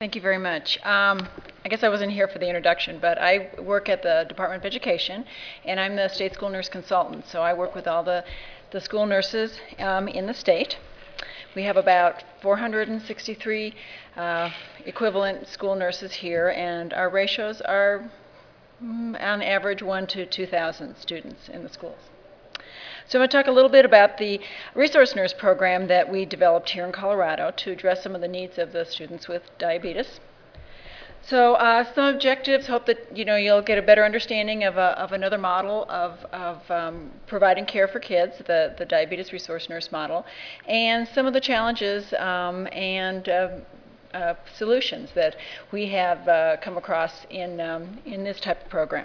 Thank you very much. I guess I wasn't here for the introduction, but I work at the Department of Education, and I'm the state school nurse consultant. So I work with all the school nurses in the state. We have about 463 equivalent school nurses here, and our ratios are on average 1 to 2,000 students in the schools. So I'm going to talk a little bit about the resource nurse program that we developed here in Colorado to address some of the needs of the students with diabetes. So some objectives, hope that you'll get a better understanding of another model of providing care for kids, the diabetes resource nurse model, and some of the challenges and solutions that we have come across in this type of program.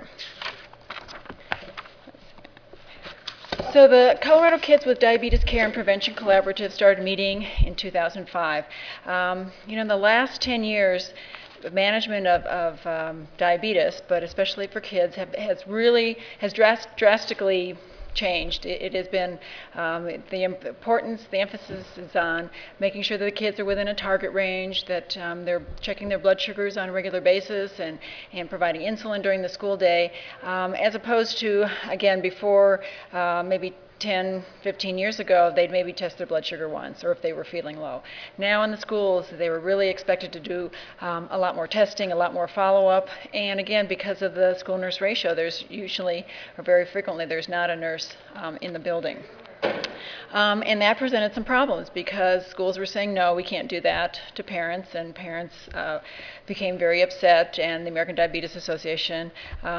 So the Colorado Kids with Diabetes Care and Prevention Collaborative started meeting in 2005. In the last 10 years, the management of diabetes, but especially for kids, has drastically changed. It has been the emphasis is on making sure that the kids are within a target range, that they're checking their blood sugars on a regular basis and providing insulin during the school day, as opposed to, again, before maybe 10, 15 years ago, they'd maybe test their blood sugar once, or if they were feeling low. Now in the schools, they were really expected to do a lot more testing, a lot more follow-up, and again, because of the school nurse ratio, there's usually, or very frequently, there's not a nurse in the building. And that presented some problems because schools were saying, no, we can't do that to parents, and parents became very upset, and the American Diabetes Association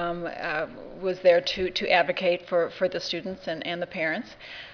was there to advocate for the students and the parents.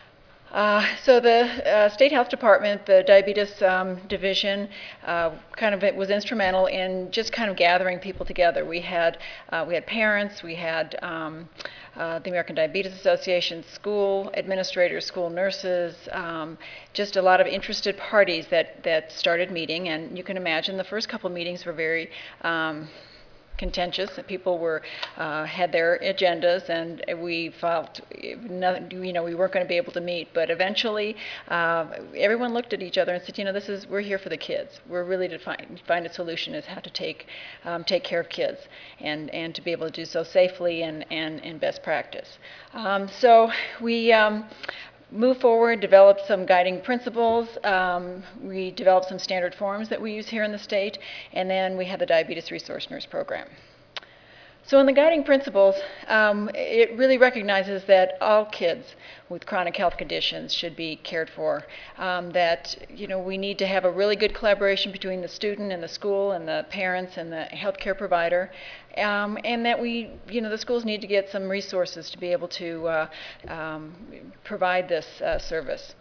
So the State Health Department, the Diabetes Division, it was instrumental in just kind of gathering people together. We had parents, we had the American Diabetes Association, school administrators, school nurses, just a lot of interested parties that started meeting. And you can imagine the first couple of meetings were very contentious. People had their agendas, and we felt we weren't going to be able to meet. But eventually, everyone looked at each other and said, we're here for the kids. We're really to find a solution as how to take care of kids and to be able to do so safely and best practice. So we move forward, develop some guiding principles. We developed some standard forms that we use here in the state, and then we have the Diabetes Resource Nurse Program. So in the guiding principles, it really recognizes that all kids with chronic health conditions should be cared for, that we need to have a really good collaboration between the student and the school and the parents and the healthcare provider, and that the schools need to get some resources to be able to provide this service.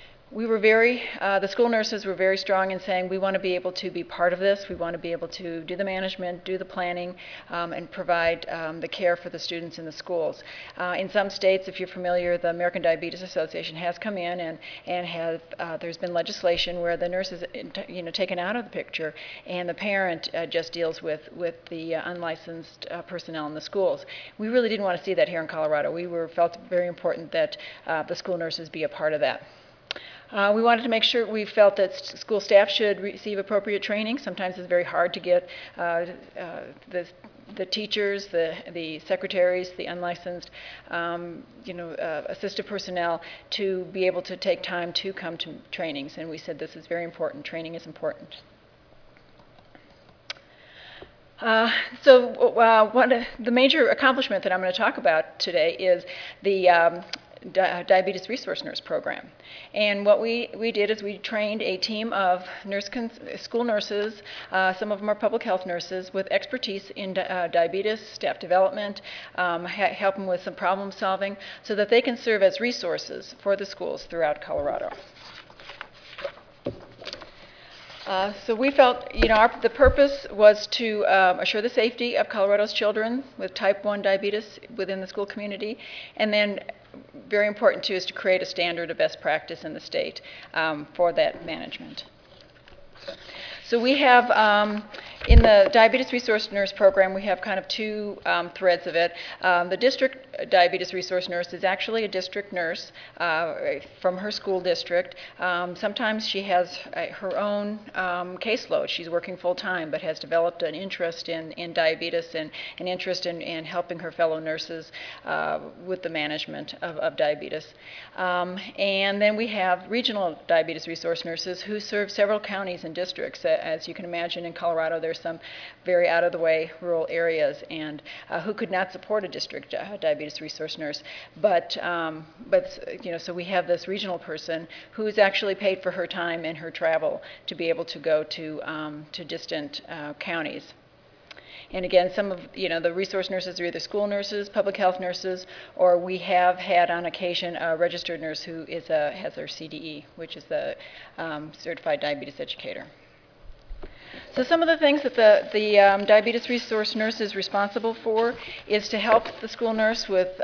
The school nurses were very strong in saying we want to be able to be part of this. We want to be able to do the management, do the planning, and provide the care for the students in the schools. In some states, if you're familiar, the American Diabetes Association has come in and there's been legislation where the nurse is taken out of the picture, and the parent just deals with the unlicensed personnel in the schools. We really didn't want to see that here in Colorado. Felt very important that the school nurses be a part of that. We wanted to make sure we felt that school staff should receive appropriate training. Sometimes it's very hard to get the teachers, the secretaries, the unlicensed, assistive personnel to be able to take time to come to trainings. And we said this is very important. Training is important. The major accomplishment that I'm going to talk about today is the Diabetes Resource Nurse Program. And what we did is we trained a team of school nurses, some of them are public health nurses, with expertise in diabetes, staff development, help them with some problem solving, so that they can serve as resources for the schools throughout Colorado. So we felt, the purpose was to assure the safety of Colorado's children with type 1 diabetes within the school community, and then very important too is to create a standard of best practice in the state for that management. So we have In the Diabetes Resource Nurse Program, we have kind of two threads of it. The district diabetes resource nurse is actually a district nurse from her school district. Sometimes she has her own caseload. She's working full-time, but has developed an interest in diabetes and an interest in helping her fellow nurses with the management of diabetes. And then we have regional diabetes resource nurses who serve several counties and districts. As you can imagine, in Colorado, there's some very out-of-the-way rural areas, and who could not support a district diabetes resource nurse. But so we have this regional person who's actually paid for her time and her travel to be able to go to distant counties. And again, some of the resource nurses are either school nurses, public health nurses, or we have had on occasion a registered nurse who has her CDE, which is the Certified Diabetes Educator. So some of the things that the diabetes resource nurse is responsible for is to help the school nurse with,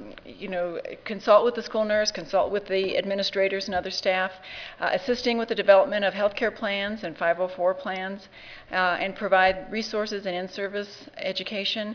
consult with the school nurse, consult with the administrators and other staff, assisting with the development of healthcare plans and 504 plans, and provide resources and in-service education.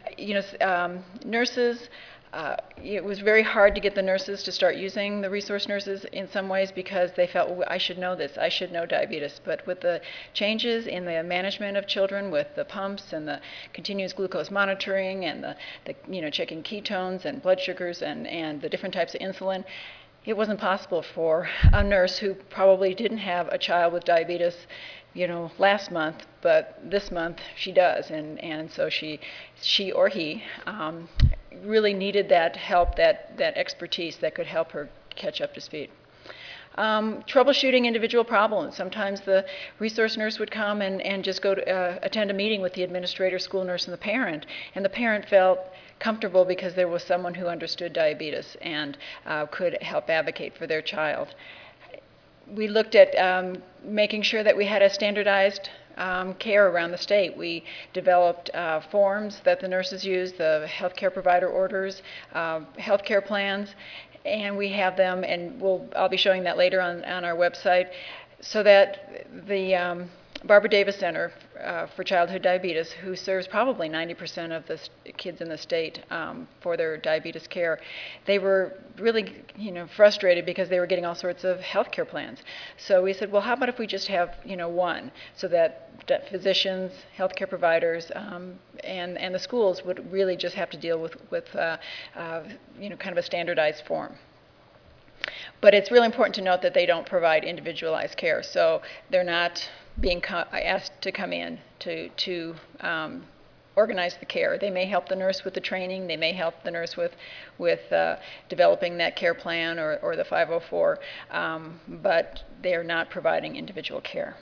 Nurses. It was very hard to get the nurses to start using the resource nurses in some ways because they felt, well, I should know this, I should know diabetes. But with the changes in the management of children with the pumps and the continuous glucose monitoring and the checking ketones and blood sugars and the different types of insulin, it wasn't possible for a nurse who probably didn't have a child with diabetes last month, but this month she does. And so she or he really needed that help, that expertise that could help her catch up to speed. Troubleshooting individual problems. Sometimes the resource nurse would come and just go to attend a meeting with the administrator, school nurse, and the parent felt comfortable because there was someone who understood diabetes and could help advocate for their child. We looked at making sure that we had a standardized care around the state. We developed forms that the nurses use, the healthcare provider orders, healthcare plans, and we have them, and I'll be showing that later on our website, so that the Barbara Davis Center for Childhood Diabetes, who serves probably 90% of the kids in the state for their diabetes care, they were really frustrated because they were getting all sorts of health care plans. So we said, well, how about if we just have one, so that physicians, healthcare providers, and the schools would really just have to deal with kind of a standardized form. But it's really important to note that they don't provide individualized care, so they're not being asked to come in to organize the care. They may help the nurse with the training, they may help the nurse with developing that care plan or the 504, but they are not providing individual care.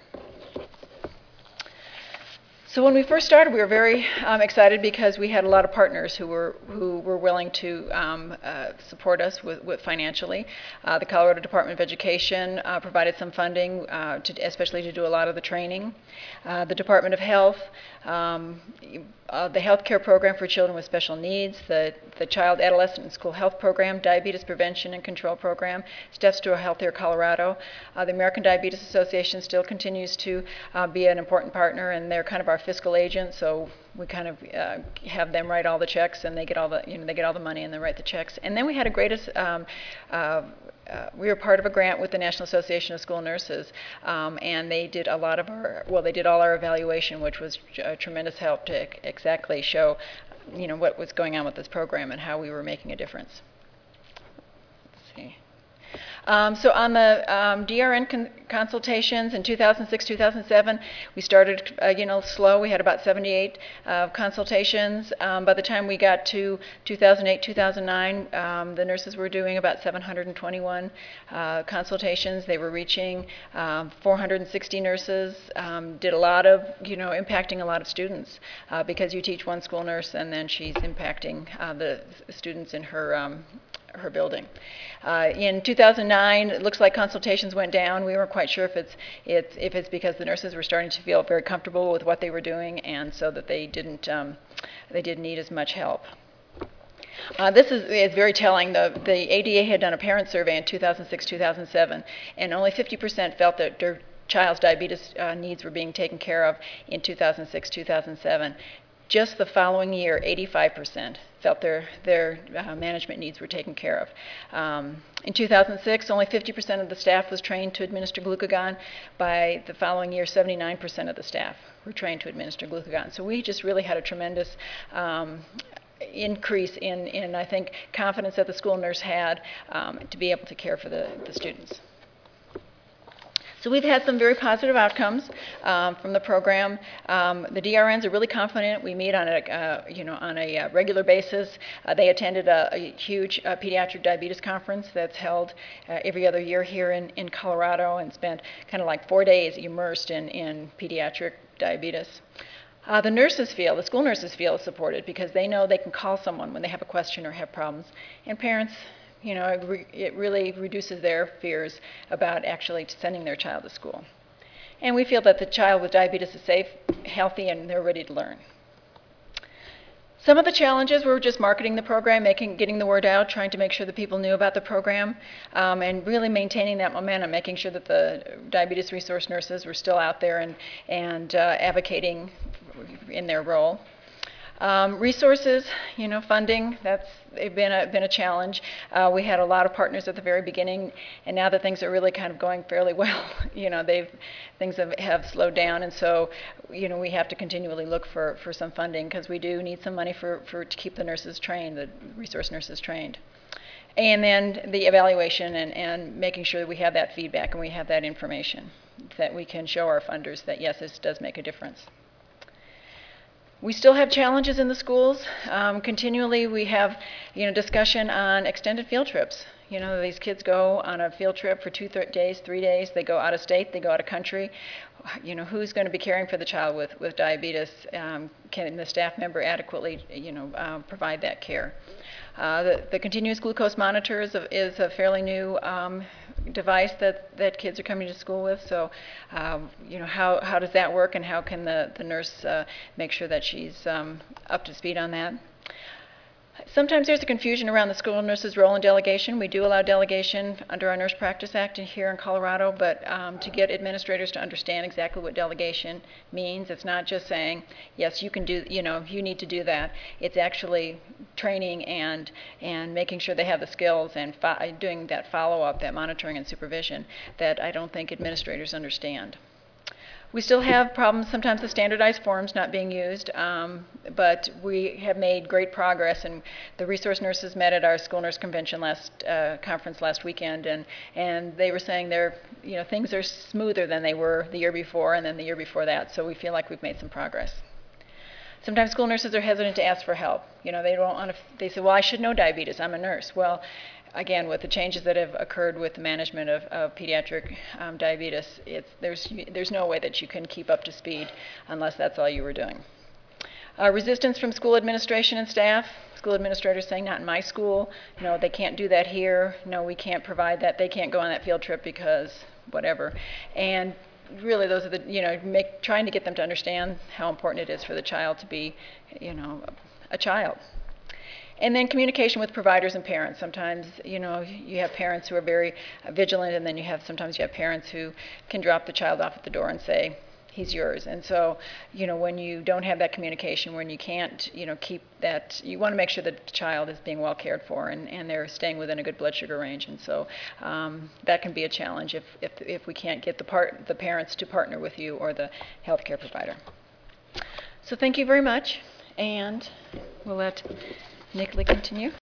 So when we first started, we were very excited because we had a lot of partners who were willing to support us with financially. The Colorado Department of Education provided some funding, especially to do a lot of the training. The Department of Health, the health care program for children with special needs, the Child, Adolescent, and School Health Program, Diabetes Prevention and Control Program, Steps to a Healthier Colorado. The American Diabetes Association still continues to be an important partner, and they're kind of our fiscal agent, so we kind of have them write all the checks, and they get all the money and they write the checks. And then we had a greatest. We were part of a grant with the National Association of School Nurses, and they did all our evaluation, which was a tremendous help to exactly show, what was going on with this program and how we were making a difference. Let's see. So on the DRN consultations in 2006, 2007, we started, slow. We had about 78 consultations. By the time we got to 2008, 2009, the nurses were doing about 721 consultations. They were reaching 460 nurses, did a lot of, impacting a lot of students because you teach one school nurse and then she's impacting the students in her building. In 2009, it looks like consultations went down. We weren't quite sure if it's because the nurses were starting to feel very comfortable with what they were doing, and so that they didn't need as much help. This is very telling. The ADA had done a parent survey in 2006, 2007, and only 50% felt that child's diabetes needs were being taken care of in 2006, 2007. Just the following year, 85% felt their management needs were taken care of. In 2006, only 50% of the staff was trained to administer glucagon. By the following year, 79% of the staff were trained to administer glucagon. So we just really had a tremendous increase in, I think, confidence that the school nurse had to be able to care for the students. So we've had some very positive outcomes from the program. The DRNs are really confident. We meet on a regular basis. They attended a huge pediatric diabetes conference that's held every other year here in Colorado, and spent kind of like 4 days immersed in pediatric diabetes. The school nurses feel supported because they know they can call someone when they have a question or have problems. And parents, it really reduces their fears about actually sending their child to school. And we feel that the child with diabetes is safe, healthy, and they're ready to learn. Some of the challenges were just marketing the program, getting the word out, trying to make sure that people knew about the program, and really maintaining that momentum, making sure that the diabetes resource nurses were still out there and advocating in their role. Resources, funding, that's been a challenge. We had a lot of partners at the very beginning, and now that things are really kind of going fairly well, things have slowed down, and so, we have to continually look for some funding, because we do need some money to keep the nurses trained, the resource nurses trained. And then the evaluation and making sure that we have that feedback and we have that information, that we can show our funders that, yes, this does make a difference. We still have challenges in the schools. Continually we have discussion on extended field trips. These kids go on a field trip for 2 days, 3 days. They go out of state, they go out of country. Who's going to be caring for the child with diabetes? Can the staff member adequately provide that care? The continuous glucose monitor is a fairly new device that kids are coming to school with. So, how does that work, and how can the nurse make sure that she's up to speed on that? Sometimes there's a confusion around the school nurse's role in delegation. We do allow delegation under our Nurse Practice Act here in Colorado, but to get administrators to understand exactly what delegation means, it's not just saying, yes, you can do, you need to do that. It's actually training and making sure they have the skills and doing that follow-up, that monitoring and supervision that I don't think administrators understand. We still have problems sometimes with standardized forms not being used, but we have made great progress, and the resource nurses met at our school nurse convention conference last weekend, and they were saying things are smoother than they were the year before and then the year before that, so we feel like we've made some progress. Sometimes school nurses are hesitant to ask for help. They say, well, I should know diabetes, I'm a nurse. Well, again, with the changes that have occurred with the management of pediatric diabetes, there's no way that you can keep up to speed unless that's all you were doing. Resistance from school administration and staff. School administrators saying, not in my school. No, they can't do that here. No, we can't provide that. They can't go on that field trip because whatever. And really, those are the, trying to get them to understand how important it is for the child to be, a child. And then communication with providers and parents. Sometimes, you have parents who are very vigilant, and then sometimes you have parents who can drop the child off at the door and say, he's yours. And so, when you don't have that communication, when you can't, keep that, you want to make sure that the child is being well cared for and they're staying within a good blood sugar range. And so that can be a challenge if we can't get the parents to partner with you or the healthcare provider. So thank you very much, and we'll let Nick Lee continue.